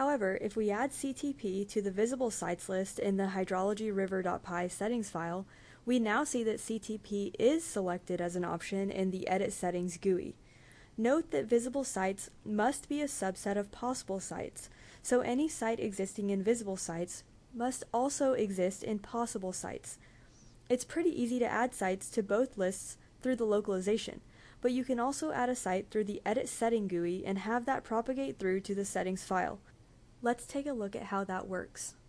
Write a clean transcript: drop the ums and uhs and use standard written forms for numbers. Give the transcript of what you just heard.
However, if we add CTP to the visible sites list in the hydrologyriver.py settings file, we now see that CTP is selected as an option in the Edit Settings GUI. Note that visible sites must be a subset of possible sites, so any site existing in visible sites must also exist in possible sites. It's pretty easy to add sites to both lists through the localization, but you can also add a site through the Edit Setting GUI and have that propagate through to the settings file. Let's take a look at how that works.